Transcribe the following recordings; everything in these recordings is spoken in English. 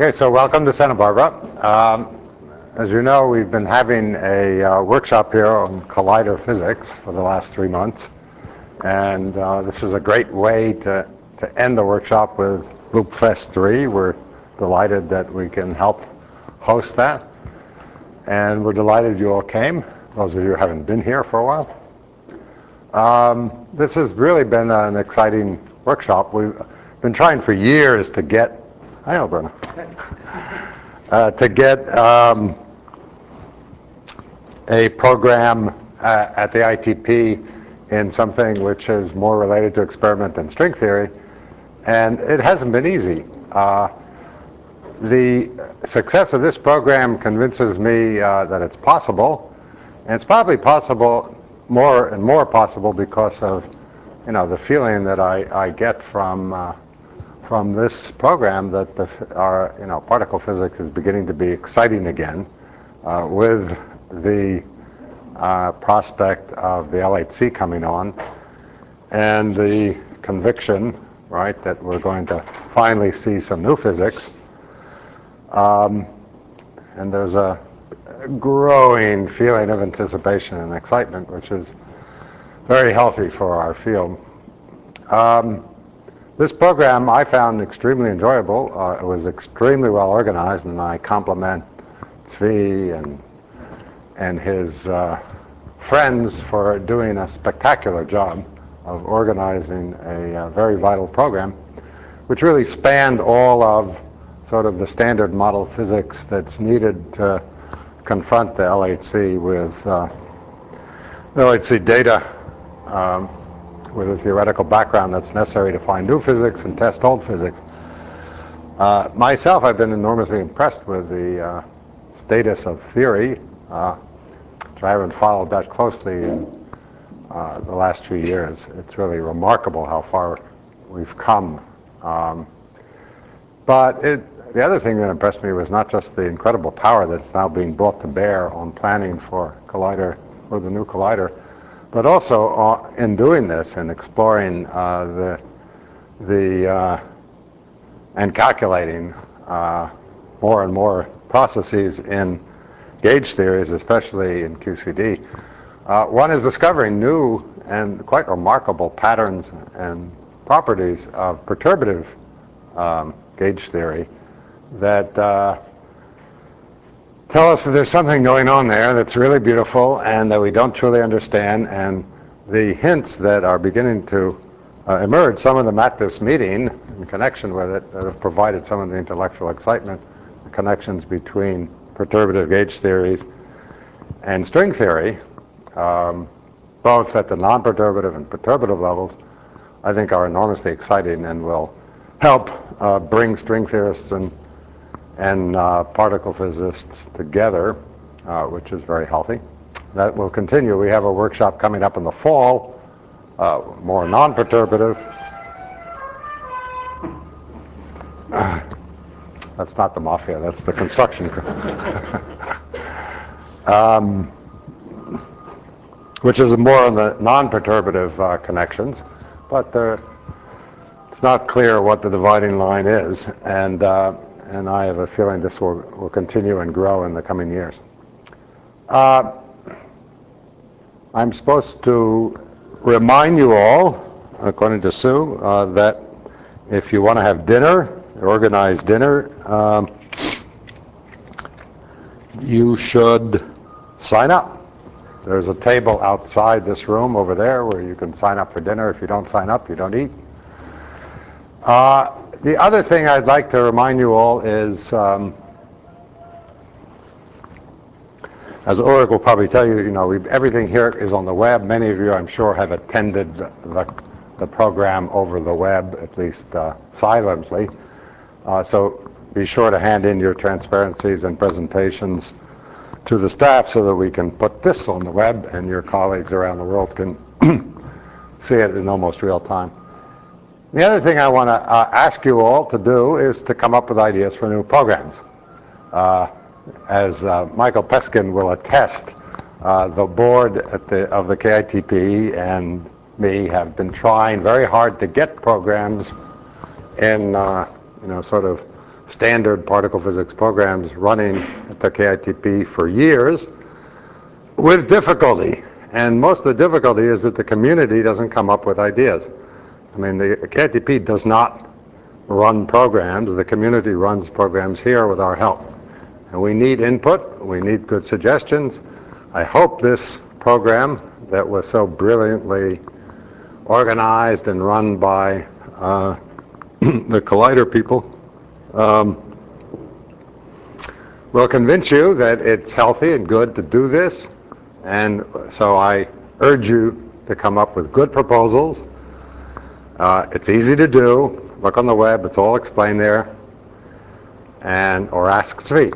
Okay, so welcome to Santa Barbara. As you know, we've been having a workshop here on collider physics for the last 3 months. And this is a great way to end the workshop with LoopFest 3. We're delighted that we can help host that. And we're delighted you all came, those of you who haven't been here for a while. This has really been an exciting workshop. We've been trying for years to get to get a program at the ITP in something which is more related to experiment than string theory, and it hasn't been easy. The success of this program convinces me that it's possible, and it's probably possible, more and more possible, because of the feeling that I get from this program that our particle physics is beginning to be exciting again, with the prospect of the LHC coming on, and the conviction, right, that we're going to finally see some new physics. And there's a growing feeling of anticipation and excitement, which is very healthy for our field. This program I found extremely enjoyable. It was extremely well organized, and I compliment Zvi and his friends for doing a spectacular job of organizing a very vital program, which really spanned all of sort of the standard model physics that's needed to confront the LHC with LHC data, with a theoretical background that's necessary to find new physics and test old physics. Myself, I've been enormously impressed with the status of theory, which I haven't followed that closely in the last few years. It's really remarkable how far we've come. But the other thing that impressed me was not just the incredible power that's now being brought to bear on planning for collider, or the new collider, but also in doing this and exploring and calculating more and more processes in gauge theories, especially in QCD. One is discovering new and quite remarkable patterns and properties of perturbative gauge theory that tell us that there's something going on there that's really beautiful and that we don't truly understand, and the hints that are beginning to emerge, some of them at this meeting in connection with it, that have provided some of the intellectual excitement, the connections between perturbative gauge theories and string theory, both at the non-perturbative and perturbative levels, I think are enormously exciting and will help bring string theorists and particle physicists together, which is very healthy. That will continue. We have a workshop coming up in the fall, more non-perturbative. That's not the mafia, that's the construction crew. Which is more on the non-perturbative connections, but it's not clear what the dividing line is, and I have a feeling this will continue and grow in the coming years. I'm supposed to remind you all, according to Sue, that if you want to have dinner, organized dinner, you should sign up. There's a table outside this room over there where you can sign up for dinner. If you don't sign up, you don't eat. The other thing I'd like to remind you all is, as Ulrich will probably tell you, everything here is on the web. Many of you, I'm sure, have attended the program over the web, at least silently. So be sure to hand in your transparencies and presentations to the staff so that we can put this on the web and your colleagues around the world can see it in almost real time. The other thing I want to ask you all to do is to come up with ideas for new programs. As Michael Peskin will attest, the board of the KITP and me have been trying very hard to get programs in sort of standard particle physics programs running at the KITP for years with difficulty. And most of the difficulty is that the community doesn't come up with ideas. I mean, the KITP does not run programs. The community runs programs here with our help. And we need input. We need good suggestions. I hope this program that was so brilliantly organized and run by the Collider people will convince you that it's healthy and good to do this. And so I urge you to come up with good proposals. It's easy to do. Look on the web, it's all explained there. Or ask Zvi.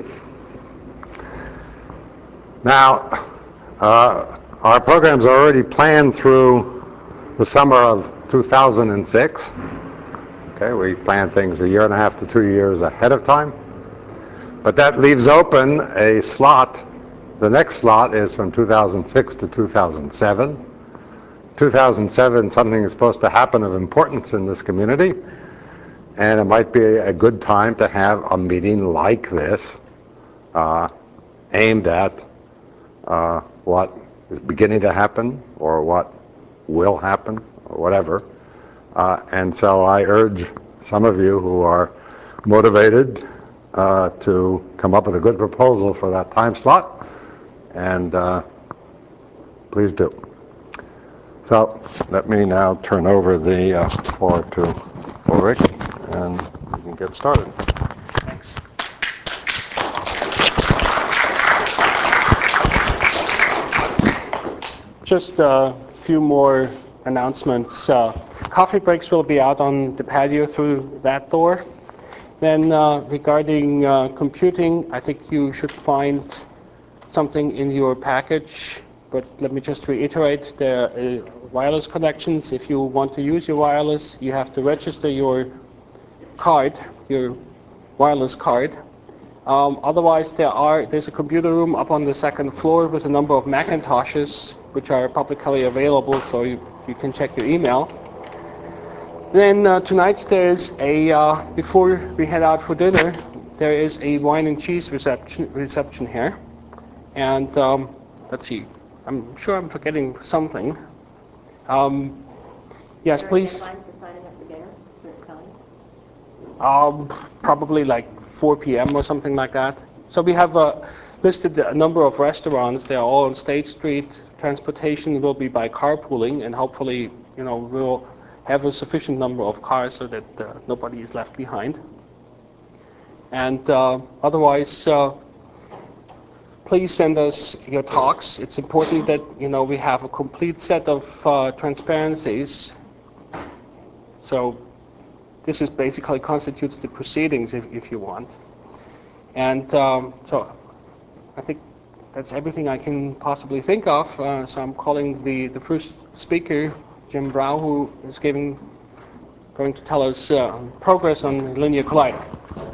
Now, our programs are already planned through the summer of 2006. Okay, we plan things a year and a half to 2 years ahead of time. But that leaves open a slot. The next slot is from 2006 to 2007. 2007, something is supposed to happen of importance in this community, and it might be a good time to have a meeting like this aimed at what is beginning to happen or what will happen or whatever. And so I urge some of you who are motivated to come up with a good proposal for that time slot, and please do. So let me now turn over the floor to Ulrich, and we can get started. Thanks. Just a few more announcements. Coffee breaks will be out on the patio through that door. Then regarding computing, I think you should find something in your package. But let me just reiterate, there are wireless connections. If you want to use your wireless, you have to register your card, your wireless card. Otherwise, there's a computer room up on the second floor with a number of Macintoshes, which are publicly available, so you can check your email. Then tonight there's before we head out for dinner, there is a wine and cheese reception here. And let's see. I'm sure I'm forgetting something. Yes, please. Deadline for signing up for dinner? Certain time? Probably like 4 p.m. or something like that. So we have listed a number of restaurants. They are all on State Street. Transportation will be by carpooling, and hopefully, we'll have a sufficient number of cars so that nobody is left behind. And otherwise, please send us your talks. It's important that we have a complete set of transparencies. So this is basically constitutes the proceedings, if you want. And so I think that's everything I can possibly think of. So I'm calling the first speaker, Jim Brow, who is going to tell us progress on Linear Collider.